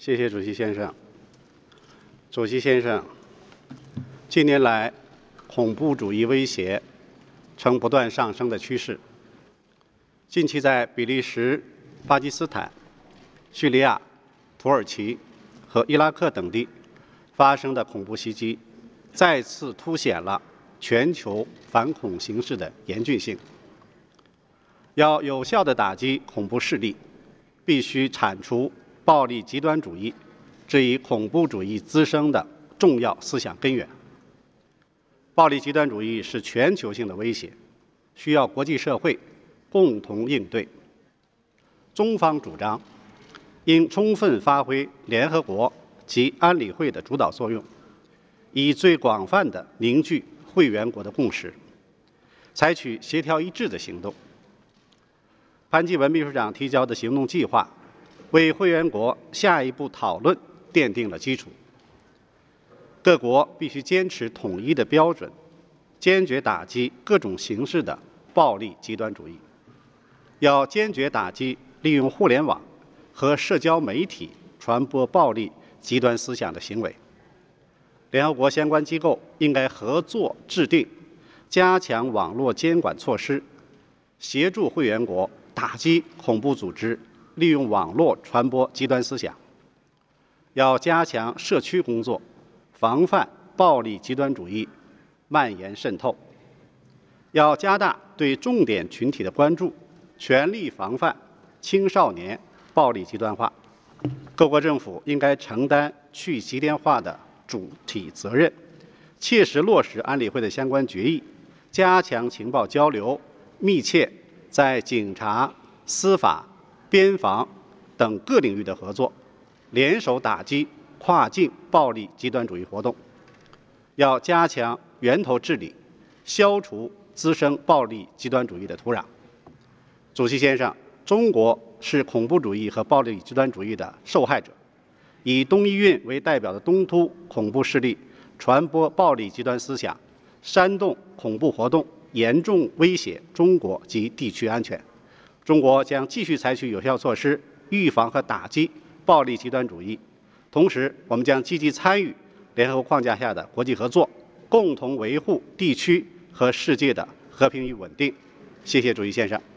谢谢主席先生。主席先生，近年来，恐怖主义威胁呈不断上升的趋势。近期在比利时、巴基斯坦、叙利亚、土耳其和伊拉克等地发生的恐怖袭击，再次凸显了全球反恐形势的严峻性。要有效地打击恐怖势力，必须铲除暴力极端主义这一恐怖主义滋生的重要思想根源。暴力极端主义是全球性的威胁，需要国际社会共同应对。中方主张，应充分发挥联合国及安理会的主导作用，以最广泛的凝聚会员国的共识，采取协调一致的行动。潘基文秘书长提交的行动计划，为会员国下一步讨论奠定了基础。各国必须坚持统一的标准，坚决打击各种形式的暴力极端主义。要坚决打击利用互联网和社交媒体传播暴力极端思想的行为。联合国相关机构应该合作制定加强网络监管措施，协助会员国打击恐怖组织利用网络传播极端思想。要加强社区工作，防范暴力极端主义蔓延渗透。要加大对重点群体的关注，全力防范青少年暴力极端化。各国政府应该承担去极端化的主体责任，切实落实安理会的相关决议，加强情报交流，密切在警察、司法、边防等各领域的合作，联手打击跨境暴力极端主义活动。要加强源头治理，消除滋生暴力极端主义的土壤。主席先生，中国是恐怖主义和暴力极端主义的受害者。以东伊运为代表的东突恐怖势力传播暴力极端思想，煽动恐怖活动，严重威胁中国及地区安全。中国将继续采取有效措施，预防和打击暴力极端主义。同时，我们将积极参与联合国框架下的国际合作，共同维护地区和世界的和平与稳定。谢谢主席先生。